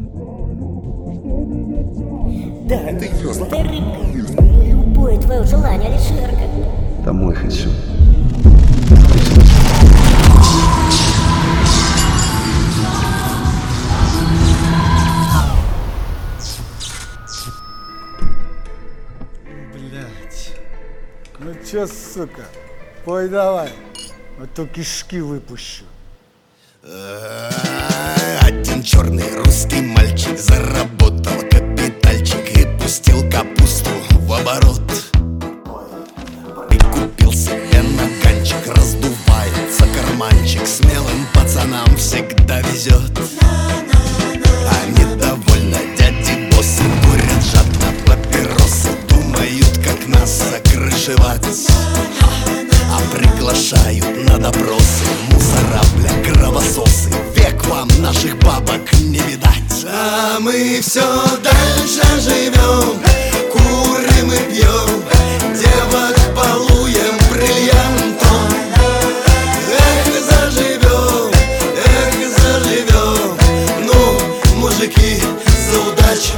Да, ты рыбка. Любое твое желание, Алишерка. Домой хочу. Блять. Ну чё, сука, пой давай, а то кишки выпущу. Один черный русский мальчик заработал капитальчик и пустил капусту в оборот. И купил себе наганчик, раздувается карманчик, смелым пацанам всегда везет. А недовольно дяди-боссы курят жадно папиросы, думают, как нас закрышевать. А приглашают на допросы мусора, бля, кровососы. Век вам наших бабок не видать. А мы все дальше живем, курим и пьем, девок балуем бриллиантом. Эх, заживем, ну, мужики, за удачу.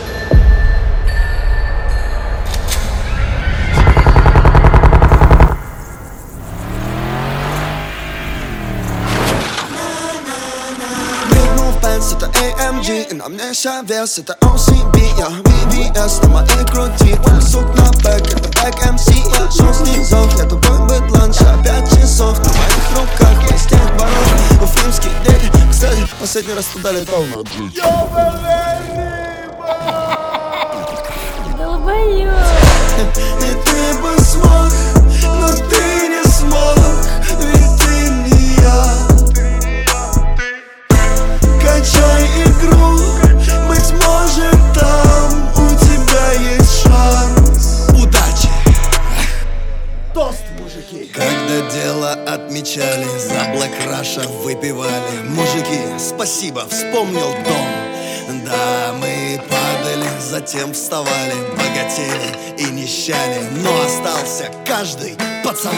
Это AMG, и на мне вся вес, это OCB, я VVS на моей груди. Сук на бэк, это бэк MC, я шел снизов, я тобой быть ланч, 5 часов на моих руках, есть тех воров. Уфимский день, кстати, последний раз туда летал на джит. Долбоёб. И ты бы смог, но ты не смог, ведь ты не я. Качай игру, быть может там у тебя есть шанс. Удачи! Тост, мужики! Когда дело отмечали, за Black Russia выпивали. Мужики, спасибо, вспомнил дом. Да, мы падали, затем вставали, богатели и нищали, но остался каждый пацаном.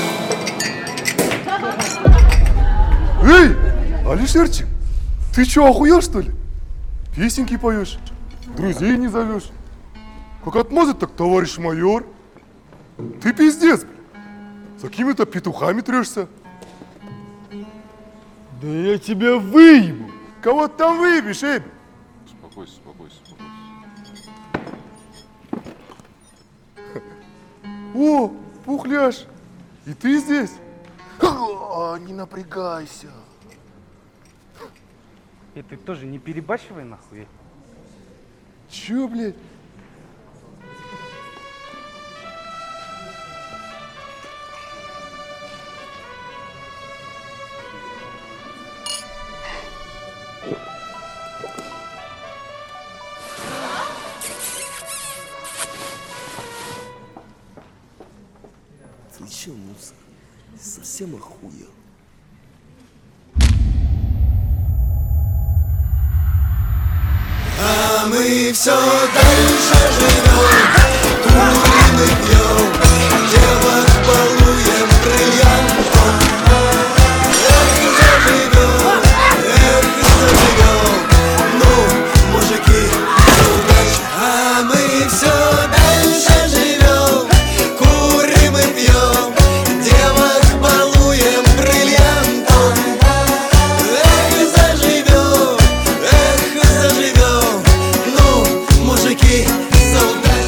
Эй, Алишерчик, ты чё, охуел, что ли? Песенки поешь, друзей не зовешь. Как отмазать, так товарищ майор. Ты пиздец, блин. За какими-то петухами трешься. Да я тебя выебу. Кого ты там выебешь, эй? Успокойся, успокойся, успокойся. О, Пухляш, и ты здесь? Не напрягайся. Ты тоже не перебачивай нахуй. Чё, блядь? Ты чё, мусор? Совсем охуел? А мы все дальше живем, курим и пьем, девок балуем бриллиантом. Эх, заживем, ну, мужики, за удачу. А мы все дальше живем, курим и пьем, девок балуем бриллиантом. Эх, заживем, ну, мужики, за удачу.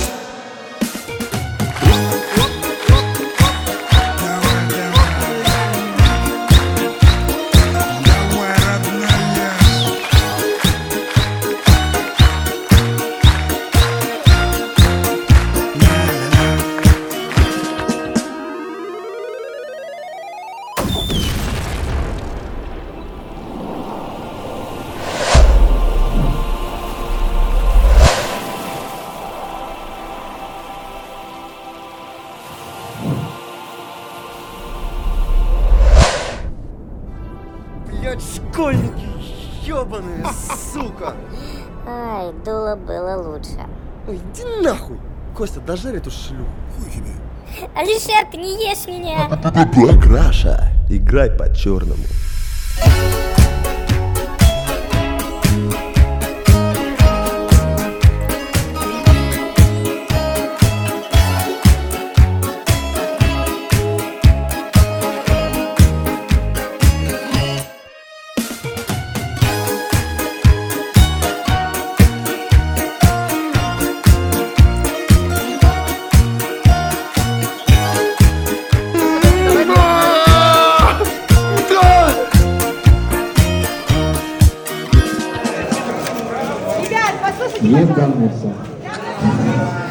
Блять, школьники, ёбаные, сука! Ай, дуло было лучше. Ой, иди нахуй! Костя, дожарь эту шлюху. Алишерка, не ешь меня! Black Russia. Играй по-черному. Ебанулся.